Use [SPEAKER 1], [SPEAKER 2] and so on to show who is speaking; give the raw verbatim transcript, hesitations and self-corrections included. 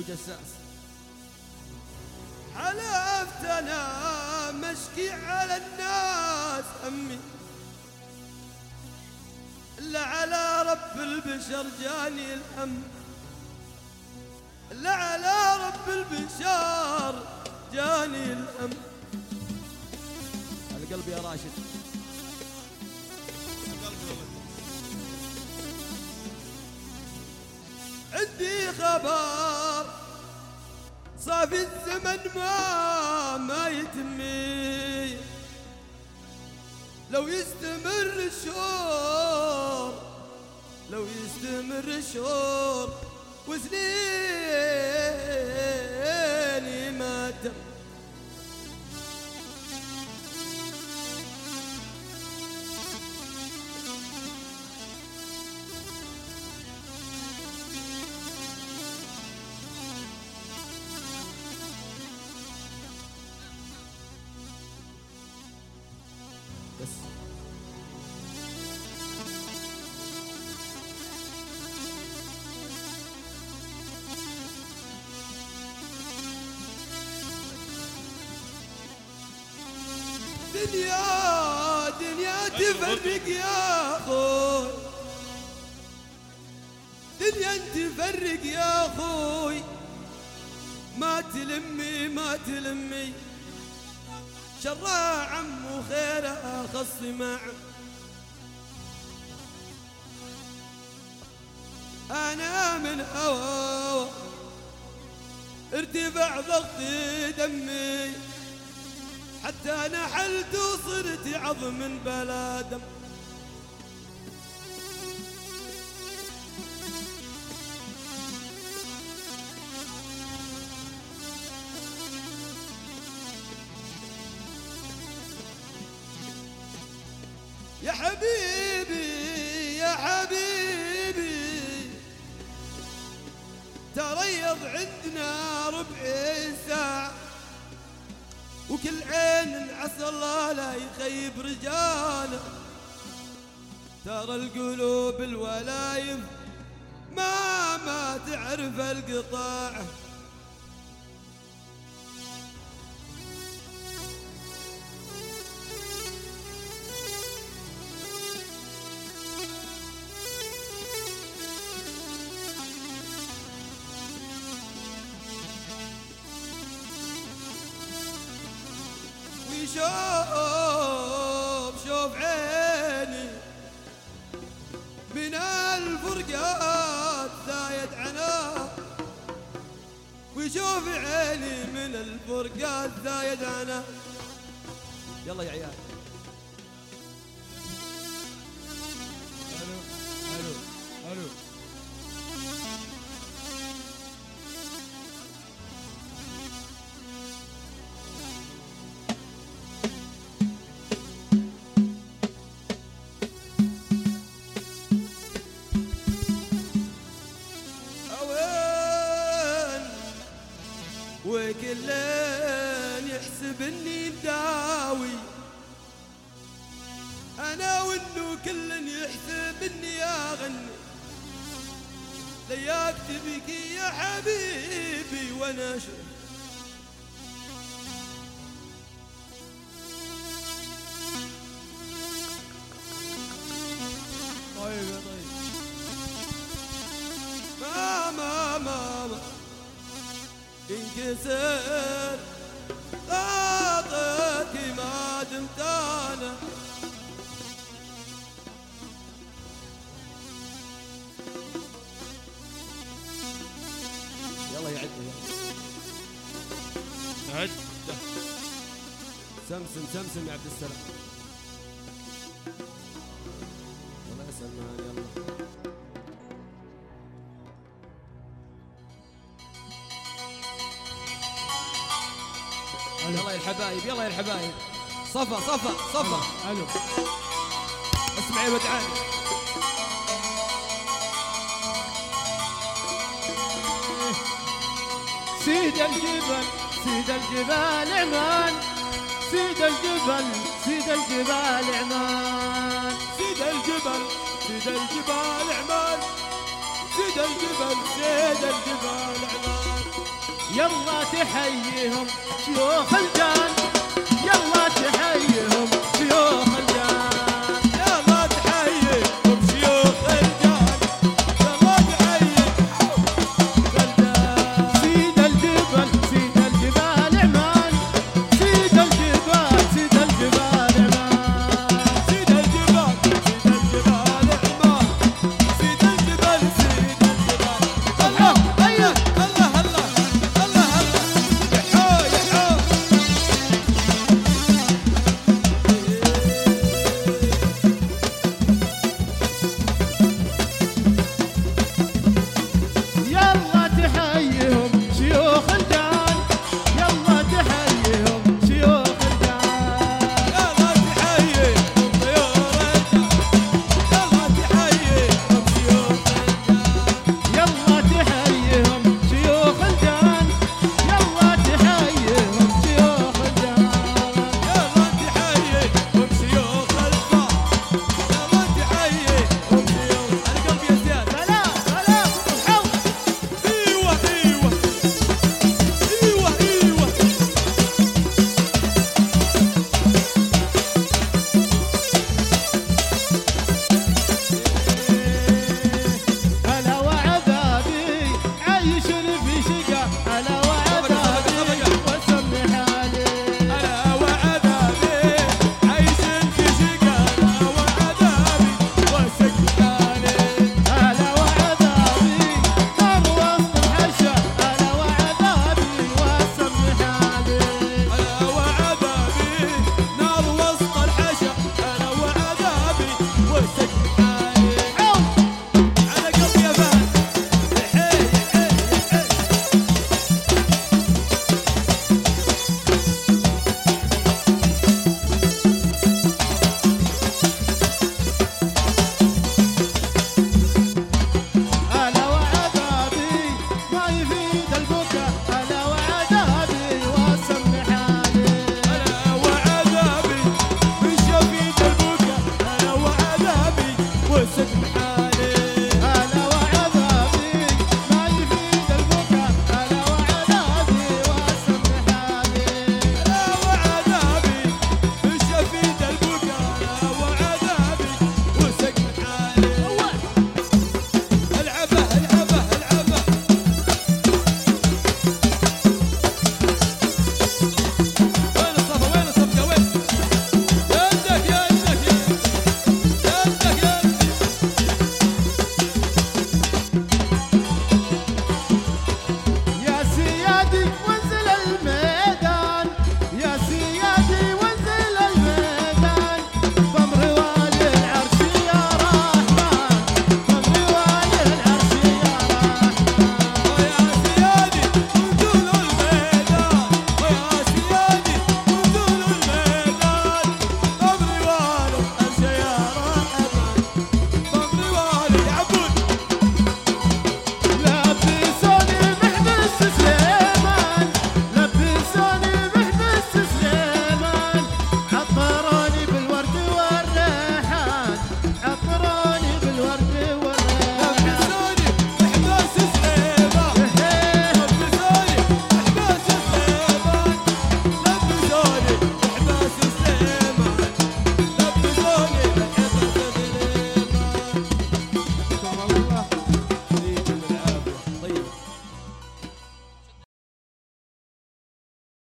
[SPEAKER 1] الجساس.
[SPEAKER 2] حلفت انا مشكي على الناس همي الا على رب البشر جاني الهم، الا على رب البشر جاني الهم.
[SPEAKER 1] القلب يا راشد.
[SPEAKER 2] عندي خبر صافي الزمن ما ما يتمي، لو يستمر الشهور لو يستمر الشهور وسنيني ما تم.
[SPEAKER 1] بس
[SPEAKER 2] دنيا دنيا تفرق يا اخوي، دنيا تفرق يا اخوي، ما تلمي ما تلمي شرها عم وخيرها خصي مع. انا من هوا ارتفع ضغطي دمي، حتى نحلت وصرت عظم بلا دم. يا حبيبي يا حبيبي تريض عندنا ربع ساعة، وكل عين عسى الله لا يخيب رجاله. ترى القلوب الولايف ما ما تعرف القطاع. شوف شوف عيني من الفرقات زايد عناه، ويشوف عيني من الفرقات زايد عناه.
[SPEAKER 1] يلا يا عيال.
[SPEAKER 3] الو الو الو
[SPEAKER 2] وكل يحسب اني مداوي، انا وانه كل يحسب اني اغني، لياك تبكي يا حبيبي وانا شوف.
[SPEAKER 3] طيب يا طيب.
[SPEAKER 2] ما ما ما ما انكسر خاطرك ما دمت انا.
[SPEAKER 1] يلا يا عد.
[SPEAKER 3] عد.
[SPEAKER 1] سمسم سمسم يا عبد السلام. يلا يا سلمان يلا. يلا يا الحبايب يلا يا الحبايب. صفا صفا صفا.
[SPEAKER 3] الو
[SPEAKER 1] اسمعي ودعاني.
[SPEAKER 3] سيد الجبل سيد الجبال عمان، سيد الجبل سيد الجبال عمان،
[SPEAKER 2] سيد الجبل سيد الجبال عمان، سيد الجبل سيد الجبال عمان.
[SPEAKER 3] يلا تحييهم شيوخ الجان، يلا تحييهم شيوخ